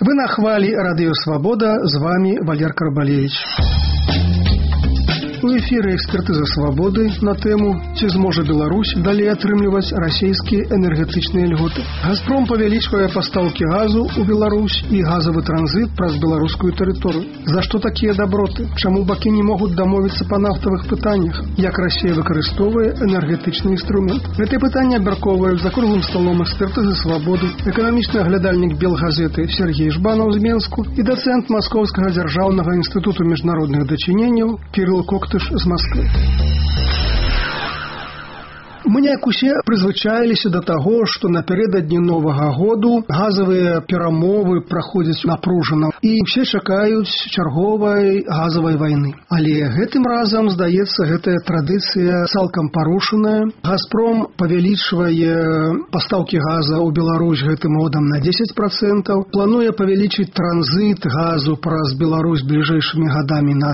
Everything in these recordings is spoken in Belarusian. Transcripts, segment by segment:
Вы на хвалі Радыё Свабода, з вами Валер Карбалевич. У эфіры экспертыза свабоды на тэму «Ці зможа Беларусь далей атрымліваць расійскія энергетычныя льготы». «Газпром» павялічвае пастаўкі газу ў Беларусь і газавы транзіт праз беларускую тэрыторыю. За што такія даброты? Чаму бакі не могуць дамовіцца па нафтавых пытаннях? Як Расія выкарыстоўвае энергетычны інструмент? Гэтыя пытанні абмяркоўваюць за круглым сталом экспертызы свабоды эканамічны аглядальнік Белгазеты Сергей Жбанаў з Менску і дацэнт Маскоўскага дзяржаўнага інстытуту міжнародных дачыненняў Кірыл Коктыш з Москвы. Мы неяк усе прызвычаіліся да таго, што напярэдадні Новага году газавыя перамовы праходзяць напружана і ўсе чакаюць чарговай газавай вайны. Але гэтым разам, здаецца, гэтая традыцыя цалкам парушаная. «Газпром» павялічвае пастаўкі газа ў Беларусь гэтым годам на 10%, плануе павялічыць транзіт газу праз Беларусь бліжэйшымі гадамі на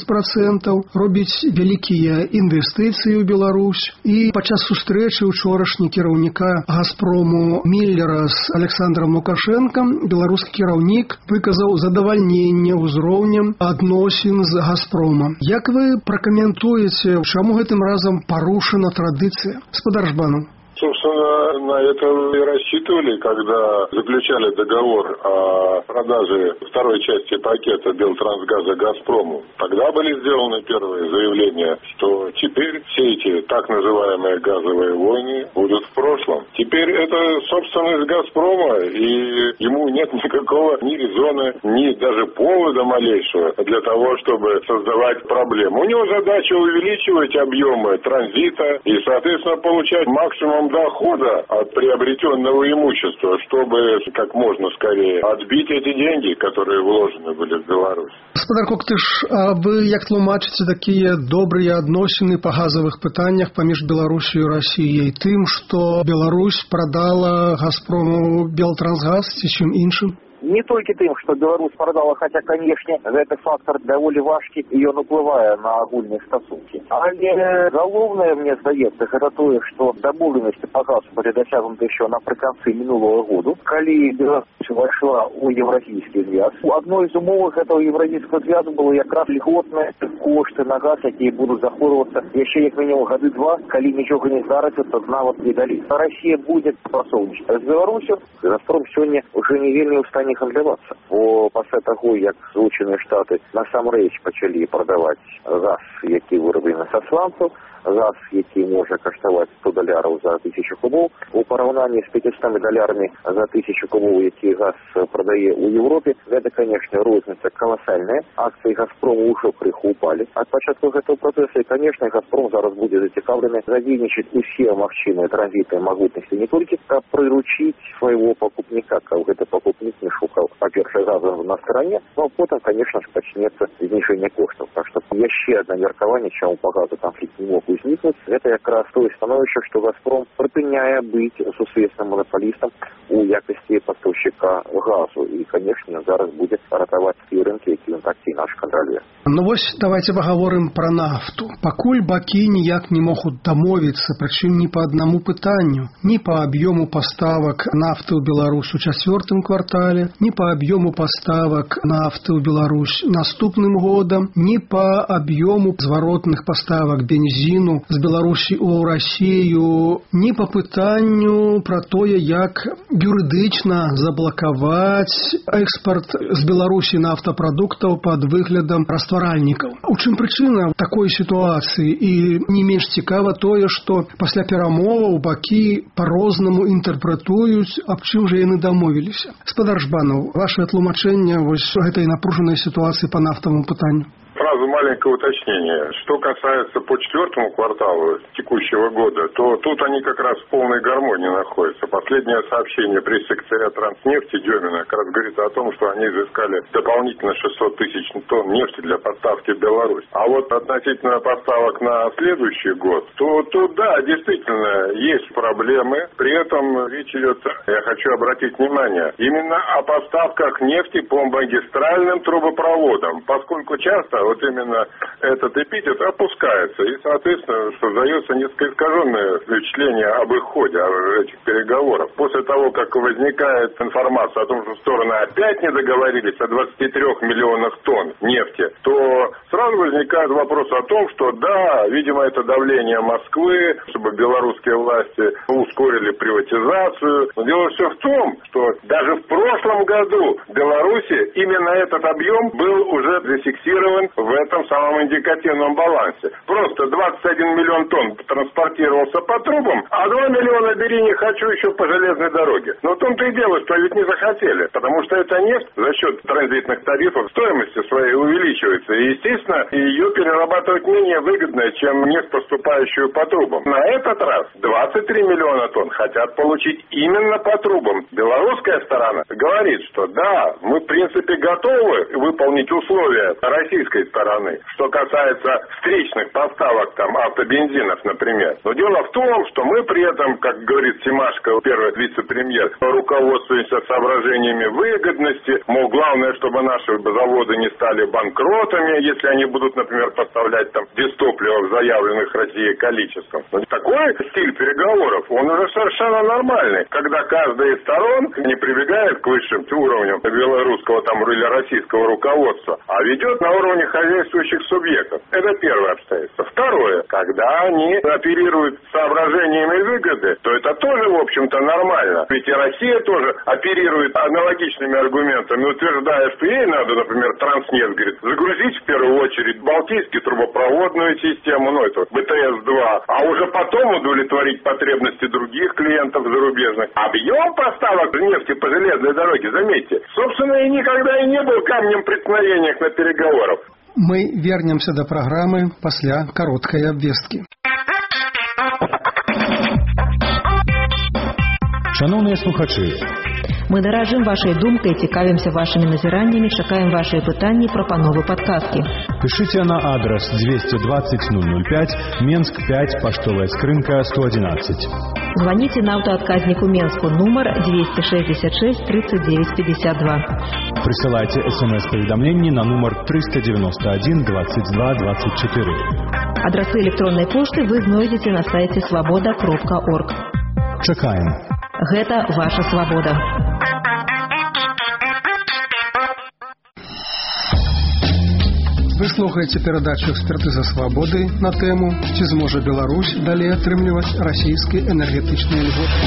30%, робіць вялікія інвестыцыі ў Беларусь. І падчас сустрэчы учорашні кіраўніка «Газпрому» Міллера з Александром Лукашэнкам беларускі кіраўнік выказаў задавальненне ўзроўнем адносін з «Газпромом». Як вы пракаментуеце, чаму гэтым разам парушана традыцыя? Спадар Жбанаў. Собственно, на это и рассчитывали, когда заключали договор о продаже второй части пакета Белтрансгаза «Газпрому». Тогда были сделаны первые заявления, что теперь все эти так называемые газовые войны будут в прошлом. Теперь это собственность «Газпрома», и ему нет никакого ни резона, ни даже повода малейшего для того, чтобы создавать проблемы. У него задача увеличивать объемы транзита и, соответственно, получать максимум дохода от приобретенного имущества, чтобы как можно скорее отбить эти деньги, которые вложены были в Беларусь. Спадар Коктыш, а вы як тлумачыце такія добрыя адносіны па газавых пытаннях паміж Беларусью і Расіяй тым, што Беларусь прадала «Газпрому» Белтрансгаз ці чым іншым? Не толькі тым, што Беларусь прадала, хаця, канешне, гэты фактор даволі важкі, і ён уплывае на агульныя стасункі. Але галоўнае, мне здаецца, гэта тое, што дамоўленасці па газу былі дасягнуты яшчэ напрыканцы мінулого году, калі Беларусь увайшла ў еўразійскі звяз. Адной з умоваў гэтага еўразійскага звязу было якраз льготныя кошты на газ, якія будуць захоўвацца яшчэ як мінімум гады два, калі нічога не здарыцца, то нават не далі. Расія будзе супрацоўнічаць з Беларусю. «Газпром» сёння ўжо не вельмі ў стане гандлявацца. Бо пасля таго, як Злучаныя Штаты насамрэч пачалі прадаваць газ, які выраблены са сланцаў, газ, які можа каштаваць $100 за 1000 кубоў, у параўнанні з $500 за 1000 кубоў, які газ прадае ў Еўропе, гэта, канешне, розніца каласальная. Акцыі «Газпрому» ўжо крыху упалі. Ад пачатку гэтага працэса, і, канешне, «Газпром» зараз будзе зацікаўлены задзейнічаць усе магчымыя транзітныя магутнасці не толькі, каб прыручыць свайго пакупніка, каб гэты пакупнік не шукаў, па-першае, газу на старане, ну а потым, канешне, пачнецца зніжэнне коштаў. Так што яшчэ адна меркаванне, чаму па газу канфлікт не мог узнікнуць, гэта якраз тое становішча, што «Газпром» прыпыняе быць сусветным манаполістам у якасці пастаўшчыка газу. І, канешне, зараз будзе ратаваць тыя рынкі, які ён так ці інакш кантралюе. Ну вось, давайте пагаворым пра нафту. Пакуль бакі ніяк не могуць дамовіцца, прычым ні па аднаму пытанню, ні па аб'ёму паставак нафты ў Беларусь у чацвёртым квартале, ні па аб'ёму паставак нафты ў Беларусь наступным годам, ні па аб'ёму зваротных паставак бензіну з Беларусі ў Расію, ні па пытанню пра тое, як юрыдычна заблакаваць экспарт з Беларусі нафтапрадуктаў пад выглядам растваральнікаў. У чым прычына такой сітуацыі? І не менш цікава тое, што пасля перамоваў бакі па-рознаму інтэрпрэтуюць, аб чым жа яны дамовіліся. Спадар Жбанаў, ваше тлумачэнне вось гэтай напружанай сітуацыі па нафтавому пытанню. Сразу маленькое уточнение. Что касается по четвертому кварталу текущего года, то тут они как раз в полной гармонии находятся. Последнее сообщение пресс-секретаря Транснефти Демина как раз говорит о том, что они изыскали дополнительно 600 тысяч тонн нефти для поставки в Беларусь. А вот относительно поставок на следующий год, то тут, да, действительно, есть проблемы. При этом речь идет, я хочу обратить внимание, именно о поставках нефти по магистральным трубопроводам, поскольку часто вот именно этот эпитет опускается. И, соответственно, создается несколько искаженное впечатление об их ходе, этих переговоров. После того, как возникает информация о том, что стороны опять не договорились о 23 миллионах тонн нефти, то сразу возникает вопрос о том, что да, видимо, это давление Москвы, чтобы белорусские власти ускорили приватизацию. Но дело все в том, что даже в прошлом году в Беларуси именно этот объем был уже зафиксирован в этом самом индикативном балансе. Просто 21 миллион тонн транспортировался по трубам, а 2 миллиона бери не хочу еще по железной дороге. Но в том-то и дело, что ведь не захотели, потому что эта нефть за счет транзитных тарифов стоимости своей увеличивается. И, естественно, ее перерабатывать менее выгодно, чем нефть, поступающую по трубам. На этот раз 23 миллиона тонн хотят получить именно по трубам. Белорусская сторона говорит, что да, мы в принципе готовы выполнить условия российской стороны, что касается встречных поставок там автобензинов, например. Но дело в том, что мы при этом, как говорит Семашко, первый вице-премьер, руководствуемся соображениями выгодности, мол, главное, чтобы наши заводы не стали банкротами, если они будут, например, поставлять там дистопливо в заявленных Россией количеством. Но такой стиль переговоров, он уже совершенно нормальный, когда каждая из сторон не прибегает к высшим уровням белорусского там или российского руководства, а ведет на уровне хозяйствующих субъектов. Это первое обстоятельство. Второе, когда они оперируют соображениями выгоды, то это тоже, в общем-то, нормально. Ведь и Россия тоже оперирует аналогичными аргументами, утверждая, что ей надо, например, Транснефть, говорит, загрузить в первую очередь Балтийский трубопроводную систему, ну это БТС-2, а уже потом удовлетворить потребности других клиентов зарубежных. Объем поставок нефти по железной дороге, заметьте, собственно, и никогда и не был камнем преткновения на переговорах. Мы вернемся до программы пасля кароткай абвесткі. Шановныя слухачы, мы даражым вашай думкай, цікавімся вашымі назіраннямі, чакаем вашыя пытанні, прапановы, падказкі. Пишите на адрес 220 005, Менск 5, поштовая скрынка 111. Звоните на автоотказнику Менску, номер 266 39 52. Присылайте смс-поведомление на номер 391 22 24. Адресы электронной почты вы знойдзеце на сайте svoboda.org. Чакаем. Гэта ваша свабода. Вы слухаеце перадачу «Экспертыза свабоды» на тэму «Ці зможа Беларусь далей атрымліваць расійскія энергетычныя льготы».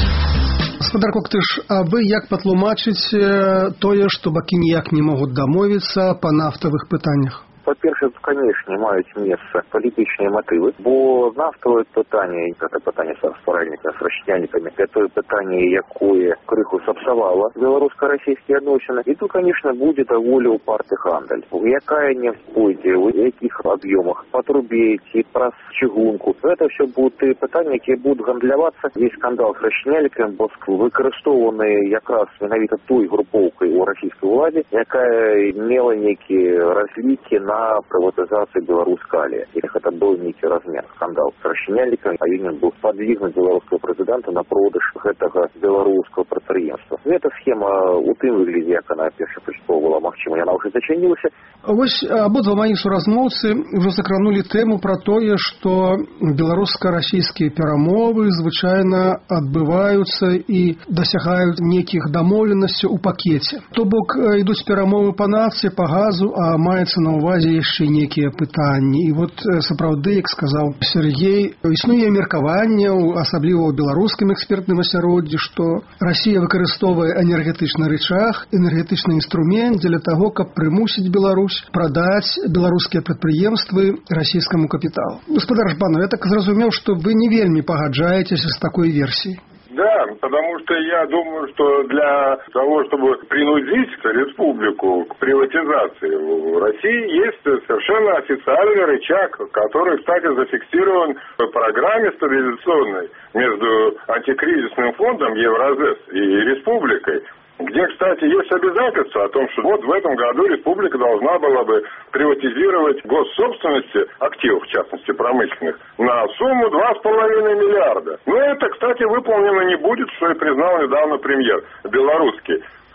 Гаспадар Коктыш, а вы як патлумачыце тое, што бакі ніяк не могуць дамовіцца па нафтавых пытаннях? По-перше, конечно, мають місце політичні мотиви, бо нафтове питання, це питання з розпорядниками, з розчиняльниками, це питання, яке криху сапсувало білорусько-російські відносини. І тут, звісно, буде доволі упартий гандаль. Яка нефть пойде, в яких об'ємах, по трубі, про чигунку. Це все будуть питання, які будуть гандлюватися. Є скандал з розчиняльниками, бо використований якраз навіть тою груповкою у російській владі, яка мала некі розліки на приватизацию Беларусь-Калия. Это был некий размер. Скандал с расчиняльниками, а він был подвигнут белорусского президента на продаж этого белорусского предприемства. Эта схема у тым выглядит, як она першапачаткова была магчыма, яна уже зачинилась. Вось абодва мои суразмоўцы уже закранули тему про тое, что беларуска-расійскія перамовы звычайна адбываюцца і дасягаюць некіх дамоўленасцяў у пакеце. То бок ідуць перамовы па нафце, па газу, а маецца на ўвазе яшчэ некія пытанні. І вот сапраўды, як сказаў Сергей, існуе меркаванне, асабліва ў беларускім экспертным асяроддзі, што Расія выкарыстоўвае энергетычны рычаг, энергетычны інструмент для таго, каб прымусіць Беларусь прадаць беларускія прадпрыемствы расійскаму капіталу. Гаспадар Жбанов, я так зразумеў, што вы не вельмі пагаджаецеся з такой версіяй. Да, потому что я думаю, что для того, чтобы принудить республику к приватизации в России, есть совершенно официальный рычаг, который, кстати, зафиксирован в программе стабилизационной между антикризисным фондом Евразес и республикой, где, кстати, есть обязательство о том, что вот в этом году республика должна была бы приватизировать госсобственности, активов, в частности, промышленных, на сумму 2,5 миллиарда. Но это, кстати, выполнено не будет, что и признал недавно премьер белорусский.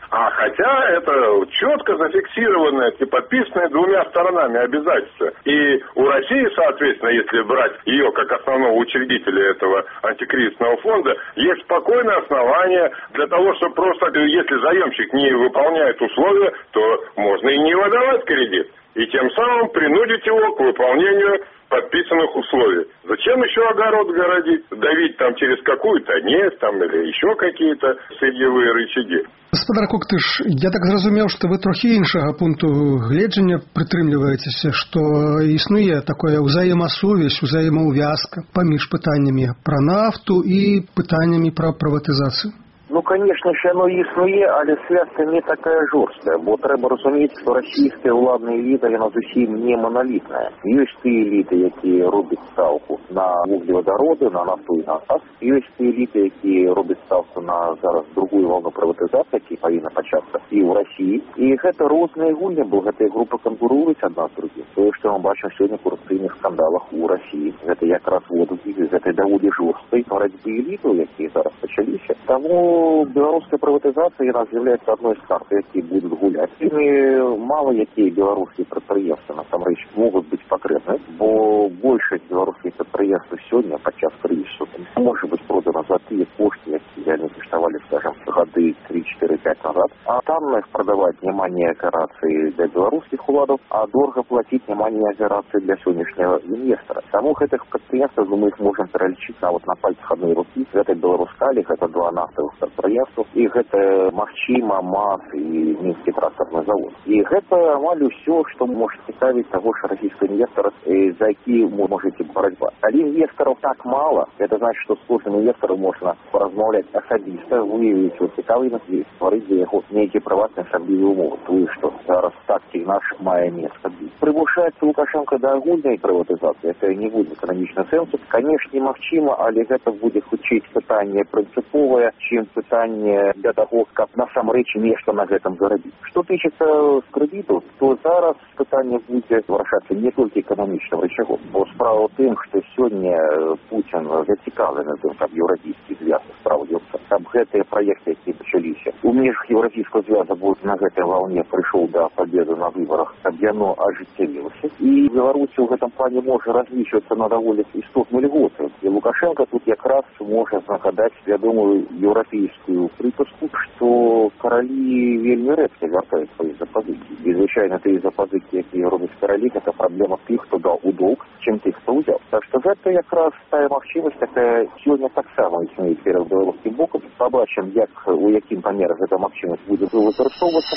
А хотя это четко зафиксированное и подписанное двумя сторонами обязательства. И у России, соответственно, если брать ее как основного учредителя этого антикризисного фонда, есть спокойное основание для того, чтобы просто, если заемщик не выполняет условия, то можно и не выдавать кредит. И тем самым принудить его к выполнению подписанных условий. Зачем еще огород городить? Давить там через какую-то нефть там, или еще какие-то сырьевые рычаги. Гаспадар Коктыш, я так зразумеў, што вы трохі іншага пункту гледжання прытрымліваецеся, што існуе такое ўзаемасувязь, узаемаўвязка паміж пытаннямі пра нафту і пытаннямі пра прыватызацыю. Ну, конечно, оно існує, але связка не такая жорсткая, бо треба розуміти, що російська владна еліта, вона зовсім не монолітна. Є ті еліти, які роблять ставку на вуглеводороди, на нафту і на газ. Є ті еліти, які роблять ставку на зараз другу волну приватизації, які повинна початися і в Росії. І це різні гульні, бо ці групи конкурують одна з других. То, що ми бачимо сьогодні в корупційних скандалах у Росії, це якраз водки, це доволі жорсткої боротьби елітів, які зараз почалися. Тому беларуская приватизація яна з'являється одной з карт, які будуть гуляти. І мало які білоруські підприємства насамрэч можуть бути покриті, бо більшість білоруських підприємств сьогодні під час кризису може бути продано за ті кошти, які вони коштували, скажімо, годи 3-4-5 назад. А там їх продавати нема ні операції для білоруських владів, а дорого платити нема ні операції для сьогоднішнього інвестора. Тому цих підприємств ми їх можемо перелічити на пальцях одної руки. Це Белорускалік, це два нафтових підприємства, і це Махчима, МАЗ і Мінський тракторний завод. І це амаль все, що може цікавити того ж російського інвестора, за які може йти боротьба. Коли інвесторів так мало, це значить, що з кожним інвестором можна порозмовляти особисто, виявити його цікавість і створити для його деякі приватні особливі умови. Тому що зараз тактик наших має місце. Прибушається Лукашенко до огульної приватизації, це не буде економічного сенсу. Звісно, не Махчима, але це буде хочуть питання принципове, чим питання для того, як насамрэч нешта на гэтым заробіць. Што тычыцца з крэдіту, то зараз питання буде вырашацца не толькі эканамічным рычагом, бо справа ў тым, што сёння Путін зацікаўлены тым, каб еўрапейскі звяз справдзіўся, каб гэтыя праекты, які пачаліся у межах еўрапейскага звяза, будуць на гэтай ваўне прыйшоў да пабеды на выбарах, каб яно ажыццявілася. І Беларусь у гэтым плане можа разлічвацца на даволі істотную льготу. І Лукашенко тут якраз можа нагадаць вядомую еўрапейскую припуску, что короли вельмі рэдка вяртаюць свае запазыкі. І, звычайна, тыя запазыкі, якія робяць каралі, гэта праблема тых, хто даў у долг, чым тых, хто ўзяў. Так што гэта якраз тая магчымасць, якая сёння таксама існуе перад беларускім бокам. Пабачым, у якім памеры гэта магчымасць будзе выкарыстоўвацца.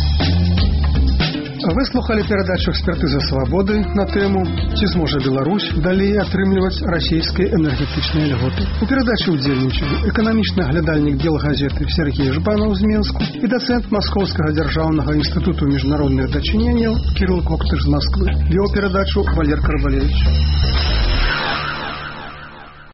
Вы слухали перадачу «Экспертыза свабоды» на тэму «Ці зможа Беларусь далей атрымліваць расійскія энергетычныя льготы». У перадачы ўдзельнічалі эканамічны аглядальнік дел газеты Сергей Жбанаў з Менску і дацэнт Маскоўскага дзяржаўнага інстытуту міжнародных дачыненняў Кірыл Коктыш з Москвы. Вёў перадачу Валер Карбалевич.